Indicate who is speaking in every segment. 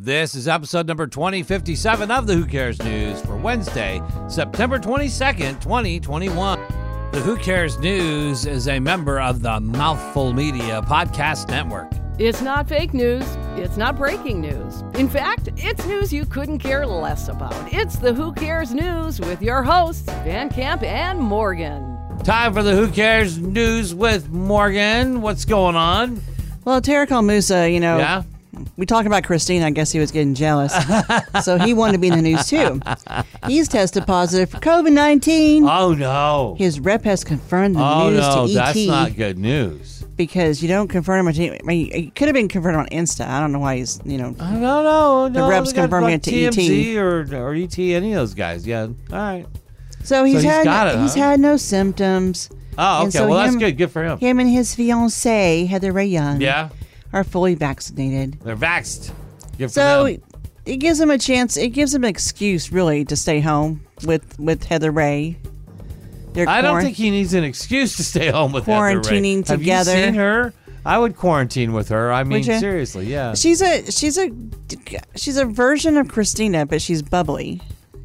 Speaker 1: This is episode number 2057 of the Who Cares News for Wednesday, September 22nd, 2021. The Who Cares News is a member of the Mouthful Media Podcast Network.
Speaker 2: It's not fake news. It's not breaking news. In fact, it's news you couldn't care less about. It's the Who Cares News with your hosts, Van Camp and Morgan.
Speaker 1: Time for the Who Cares News with Morgan. What's going on?
Speaker 3: Well, Tarek El-Moussa,
Speaker 1: Yeah?
Speaker 3: we talked about Christina. I guess he was getting jealous. So he wanted to be in the news, too. He's tested positive for COVID-19.
Speaker 1: Oh, no.
Speaker 3: His rep has confirmed the news to ET.
Speaker 1: That's not good news.
Speaker 3: Because you don't confirm it. I mean, it could have been confirmed on Insta. I don't know why he's,
Speaker 1: No.
Speaker 3: The reps confirming it to
Speaker 1: TMZ or ET, any of those guys. Yeah. All right.
Speaker 3: So he's
Speaker 1: he's
Speaker 3: had no symptoms.
Speaker 1: Oh, okay.
Speaker 3: And so
Speaker 1: that's good. Good for him.
Speaker 3: Him and his fiancée, Heather Ray Young,
Speaker 1: Yeah.
Speaker 3: are fully vaccinated.
Speaker 1: They're vaxxed. Good for
Speaker 3: So
Speaker 1: them.
Speaker 3: it gives him a chance. It gives him an excuse, really, to stay home with Heather Ray.
Speaker 1: I don't think he needs an excuse to stay home with Heather Ray.
Speaker 3: Quarantining together.
Speaker 1: Have you seen her? I would quarantine with her. I mean,
Speaker 3: Would you?
Speaker 1: seriously, yeah.
Speaker 3: She's a version of Christina, but she's bubbly.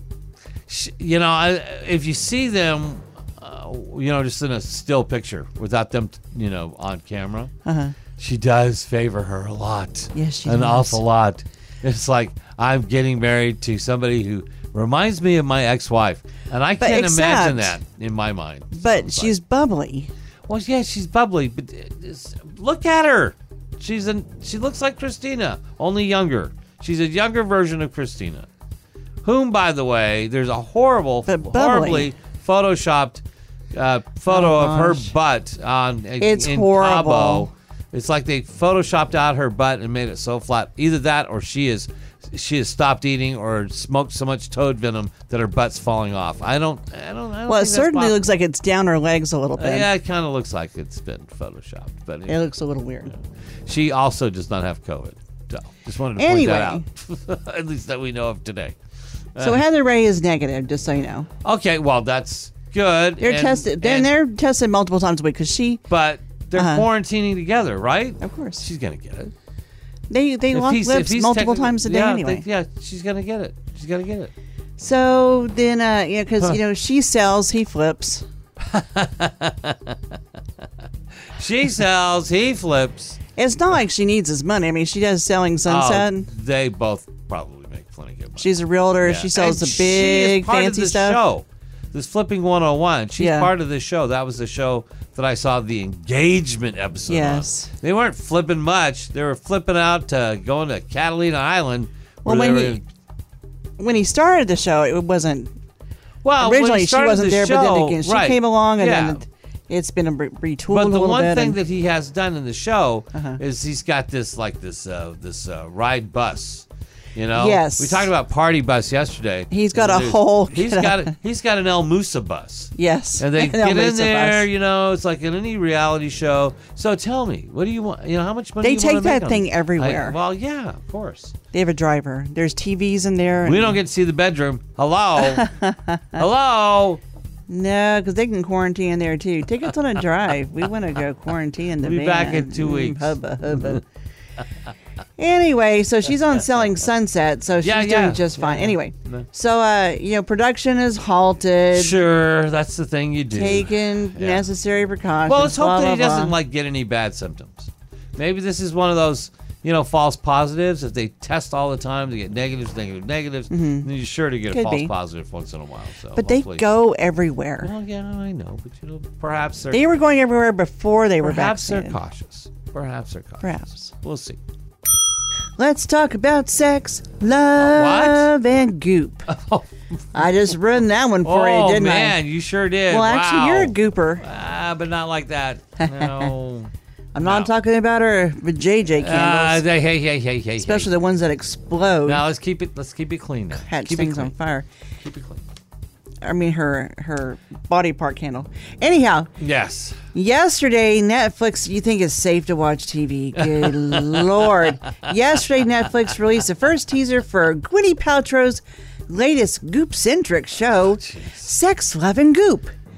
Speaker 1: If you see them, just in a still picture without them, on camera, she does favor her a lot.
Speaker 3: Yes, she
Speaker 1: An
Speaker 3: does.
Speaker 1: awful lot. It's like I'm getting married to somebody who reminds me of my ex-wife, and I can't imagine that in my mind.
Speaker 3: But she's bubbly.
Speaker 1: Well, yeah, she's bubbly, but look at her. She looks like Christina, only younger. She's a younger version of Christina. Whom, by the way, there's a horribly photoshopped photo of her butt in
Speaker 3: horrible.
Speaker 1: Cabo. It's like they photoshopped out her butt and made it so flat. Either that, or she has stopped eating or smoked so much toad venom that her butt's falling off. I don't.
Speaker 3: Well, it certainly looks like it's down her legs a little bit.
Speaker 1: Yeah, it kind of looks like it's been photoshopped, but
Speaker 3: It looks a little weird.
Speaker 1: she also does not have COVID. So just wanted to point that out. At least that we know of today.
Speaker 3: So Heather Ray is negative, just so you know.
Speaker 1: Okay, well that's good.
Speaker 3: They're tested. They're tested multiple times a week because
Speaker 1: But they're quarantining together, right?
Speaker 3: Of course.
Speaker 1: She's gonna get it.
Speaker 3: They lock lips multiple times a day anyway.
Speaker 1: She's gonna get it. She's gonna get it.
Speaker 3: So then, because she sells, he flips.
Speaker 1: She sells, he flips.
Speaker 3: It's not like she needs his money. I mean, she does Selling Sunset.
Speaker 1: They both probably make plenty of good money.
Speaker 3: She's a realtor.
Speaker 1: Yeah.
Speaker 3: She sells
Speaker 1: And
Speaker 3: the big
Speaker 1: she is part
Speaker 3: fancy
Speaker 1: of this
Speaker 3: stuff.
Speaker 1: Show. This Flipping 101. She's part of this show. That was the show that I saw the engagement episode
Speaker 3: Yes.
Speaker 1: on. They weren't flipping much. They were flipping out going to Catalina Island.
Speaker 3: Well, when he started the show, it wasn't.
Speaker 1: Well,
Speaker 3: originally she wasn't there, but then again, she came along, and
Speaker 1: yeah.
Speaker 3: then it's been retooled
Speaker 1: But
Speaker 3: a
Speaker 1: the
Speaker 3: little
Speaker 1: one
Speaker 3: bit.
Speaker 1: thing that he has done in the show is he's got this ride bus.
Speaker 3: Yes.
Speaker 1: We talked about party bus yesterday.
Speaker 3: He's got a whole.
Speaker 1: He's got an El Moussa bus.
Speaker 3: Yes.
Speaker 1: And they
Speaker 3: An
Speaker 1: get
Speaker 3: El
Speaker 1: in
Speaker 3: Moussa
Speaker 1: there,
Speaker 3: bus.
Speaker 1: it's like in any reality show. So tell me, what do you want? How much money
Speaker 3: They
Speaker 1: do you want
Speaker 3: take
Speaker 1: to make
Speaker 3: that
Speaker 1: on
Speaker 3: thing
Speaker 1: it?
Speaker 3: everywhere.
Speaker 1: Well, yeah, of course.
Speaker 3: They have a driver. There's TVs in there.
Speaker 1: We don't get to see the bedroom. Hello? Hello?
Speaker 3: No, because they can quarantine in there too. Take us on a drive. We want to go quarantine in the
Speaker 1: We'll
Speaker 3: van.
Speaker 1: be back in 2 weeks.
Speaker 3: Hubba, hubba. Anyway, so she's on Selling Sunset, so she's doing just fine. Anyway, so production is halted.
Speaker 1: Sure, that's the thing you do.
Speaker 3: Taking necessary precautions.
Speaker 1: Well, let's hope
Speaker 3: blah,
Speaker 1: that he
Speaker 3: blah,
Speaker 1: doesn't
Speaker 3: blah.
Speaker 1: get any bad symptoms. Maybe this is one of those, false positives. If they test all the time, they get negatives, then you're sure to get a
Speaker 3: Could
Speaker 1: false
Speaker 3: be.
Speaker 1: positive once in a while. So
Speaker 3: But they
Speaker 1: hopefully-
Speaker 3: go everywhere.
Speaker 1: Well, yeah, I know, but perhaps
Speaker 3: They were going everywhere before they were
Speaker 1: perhaps they're
Speaker 3: vaccinated.
Speaker 1: cautious. Perhaps they're cautious.
Speaker 3: Perhaps.
Speaker 1: We'll see.
Speaker 3: Let's talk about sex, love, and goop. I just run that one for you, didn't
Speaker 1: man, you sure did.
Speaker 3: I? Well, actually,
Speaker 1: Wow.
Speaker 3: you're a gooper.
Speaker 1: But not like that. No.
Speaker 3: I'm not talking about our JJ candles,
Speaker 1: Hey.
Speaker 3: especially the ones that explode,
Speaker 1: Now let's keep it clean now.
Speaker 3: catch
Speaker 1: Keep it
Speaker 3: things
Speaker 1: clean.
Speaker 3: on fire.
Speaker 1: Keep it clean.
Speaker 3: I mean, her body part candle. Anyhow,
Speaker 1: Yes.
Speaker 3: yesterday, Netflix, you think it's safe to watch TV. Good Lord. Yesterday, Netflix released the first teaser for Gwyneth Paltrow's latest goop-centric show, Sex, Love, and Goop.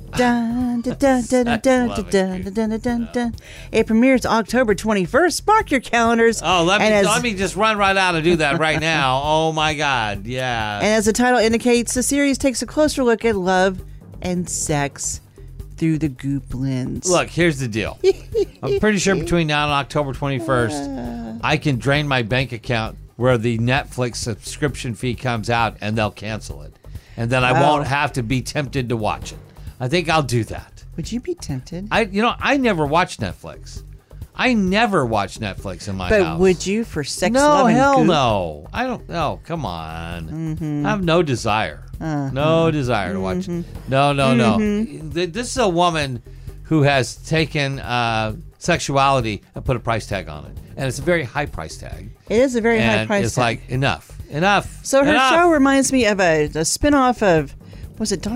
Speaker 3: Dun, dun, dun, dun, dun, dun, dun, dun, dun, dun, dun. It premieres October 21st. Mark your calendars.
Speaker 1: Oh, let me just run right out and do that right now. Oh, my God. Yeah.
Speaker 3: And as the title indicates, the series takes a closer look at love and sex through the Goop lens.
Speaker 1: Look, here's the deal. I'm pretty sure between now and October 21st, I can drain my bank account where the Netflix subscription fee comes out and they'll cancel it. And then I won't have to be tempted to watch it. I think I'll do that.
Speaker 3: Would you be tempted?
Speaker 1: I never watch Netflix. I never watch Netflix in my house.
Speaker 3: But would you for sex,
Speaker 1: no,
Speaker 3: love, and
Speaker 1: hell
Speaker 3: Goop?
Speaker 1: no. I don't know. Come on. I have no desire. No desire to watch. No. This is a woman who has taken sexuality and put a price tag on it. And it's a very high price tag.
Speaker 3: It is a very high price tag.
Speaker 1: It's like, enough.
Speaker 3: So her show reminds me of a spinoff of, was it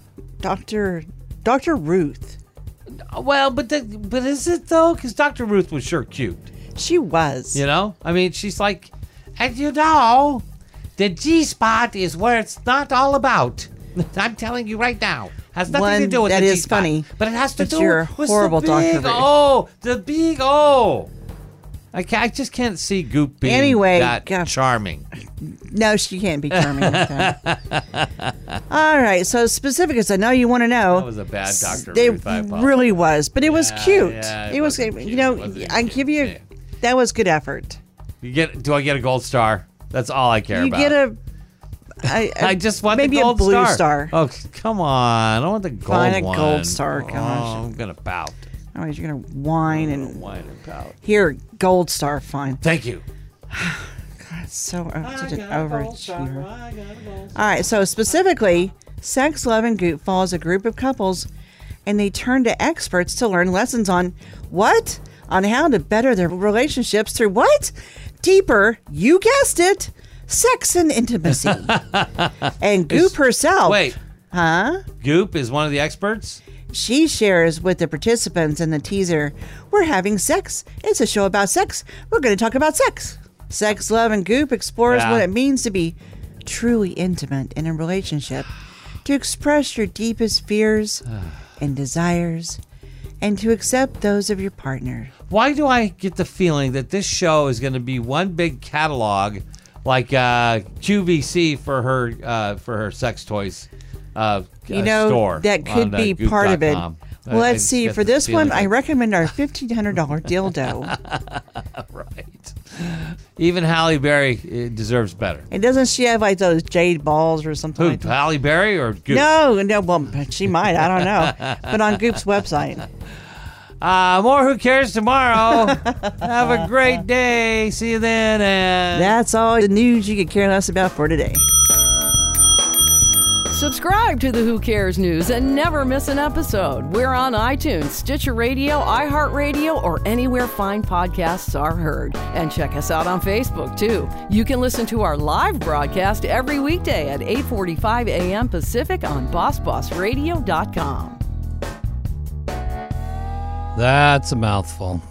Speaker 3: Dr. Ruth?
Speaker 1: Well, but is it though? Because Dr. Ruth was sure cute.
Speaker 3: She was.
Speaker 1: You know? I mean, she's like, and you know, the G-spot is where it's not all about. I'm telling you right now. Has nothing to do with the G-spot.
Speaker 3: That is funny.
Speaker 1: But it has to do with
Speaker 3: horrible
Speaker 1: the big
Speaker 3: Dr.
Speaker 1: O. The big O. I just can't see Goop being that charming.
Speaker 3: No, she can't be charming like that. All right, so specifics, I know you want to know.
Speaker 1: That was a bad Dr.
Speaker 3: Ruth.
Speaker 1: It
Speaker 3: really was, but it was cute.
Speaker 1: Yeah,
Speaker 3: it was,
Speaker 1: cute.
Speaker 3: you know, I give you, that was good effort.
Speaker 1: Do I get a gold star? That's all I care about.
Speaker 3: You get
Speaker 1: I just want
Speaker 3: maybe
Speaker 1: the gold
Speaker 3: a blue star.
Speaker 1: Oh, come on. I want the gold
Speaker 3: one.
Speaker 1: one.
Speaker 3: A gold star, gosh.
Speaker 1: Oh, I'm going to pout.
Speaker 3: Otherwise, you're going to whine and
Speaker 1: pout.
Speaker 3: Here, gold star, fine.
Speaker 1: Thank you.
Speaker 3: God, so such an overachiever. All right, so specifically, Sex, Love, and Goop follows a group of couples, and they turn to experts to learn lessons on what? On how to better their relationships through what? Deeper, you guessed it, sex and intimacy. And Goop herself.
Speaker 1: Wait.
Speaker 3: Huh?
Speaker 1: Goop is one of the experts?
Speaker 3: She shares with the participants in the teaser, we're having sex. It's a show about sex. We're going to talk about sex. Sex, Love, and Goop explores what it means to be truly intimate in a relationship, to express your deepest fears and desires, and to accept those of your partner.
Speaker 1: Why do I get the feeling that this show is going to be one big catalog like QVC for her sex toys store?
Speaker 3: That could be part of it. Well, let's see. For this one, I recommend our $1,500 dildo.
Speaker 1: Right. Even Halle Berry deserves better.
Speaker 3: And doesn't she have like those jade balls or something like that?
Speaker 1: Halle Berry or Goop?
Speaker 3: No. Well, she might. I don't know. But on Goop's website.
Speaker 1: More Who Cares tomorrow. Have a great day. See you then. And
Speaker 3: that's all the news you could care less about for today.
Speaker 2: Subscribe to the Who Cares News and never miss an episode. We're on iTunes, Stitcher Radio, iHeartRadio, or anywhere fine podcasts are heard. And check us out on Facebook, too. You can listen to our live broadcast every weekday at 8:45 a.m. Pacific on BossBossRadio.com.
Speaker 1: That's a mouthful.